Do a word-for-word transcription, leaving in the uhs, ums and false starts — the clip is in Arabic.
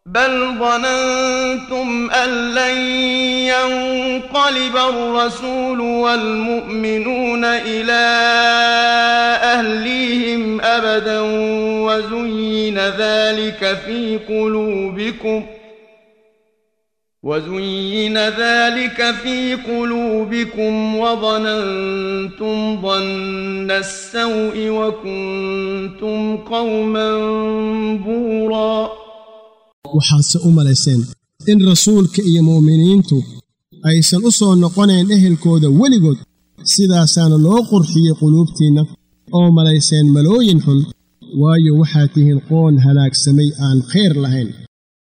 بل ظننتم أن لن ينقلب الرسول والمؤمنون إلى أهليهم أبدا وزين ذلك في قلوبكم وزين ذلك في قلوبكم وظننتم ظن السوء وكنتم قوما بورا. waxaase u malayseen in rasuulka iyo mu'miniintu aysan u soo noqonayn ehelkooda weligood, sidaasaana loo qurxiyey quluubtiinna oo malayseen malooyin xun, waayo waxaad tihiin qoon halaagsamay aan khayr lahayn.